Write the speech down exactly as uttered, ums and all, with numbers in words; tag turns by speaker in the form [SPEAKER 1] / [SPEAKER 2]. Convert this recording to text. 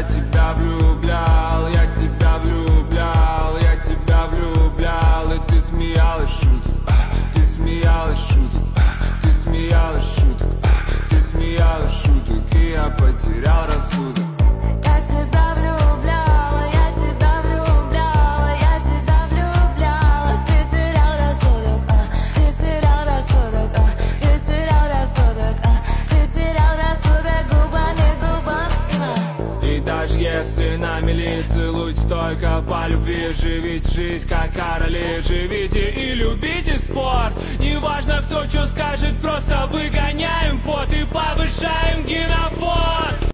[SPEAKER 1] тебя влюблял, я тебя влюблял, я тебя влюблял. И ты смеялась шуток, ты смеялась шуток, ты смеялась шуток, ты смеялась шуток. И я потерял рассудок.
[SPEAKER 2] Я тебя влюбляла, я тебя влюбляла, я тебя влюбляла. Ты терял рассудок, а, ты терял рассудок, а, ты терял рассудок, а, ты терял рассудок губами, губами.
[SPEAKER 1] И даже если на мели целуйтесь только по любви, живите жизнь как короли, живите и любите спорт. Неважно кто что скажет, просто выгоняем пот и повышаем генофон.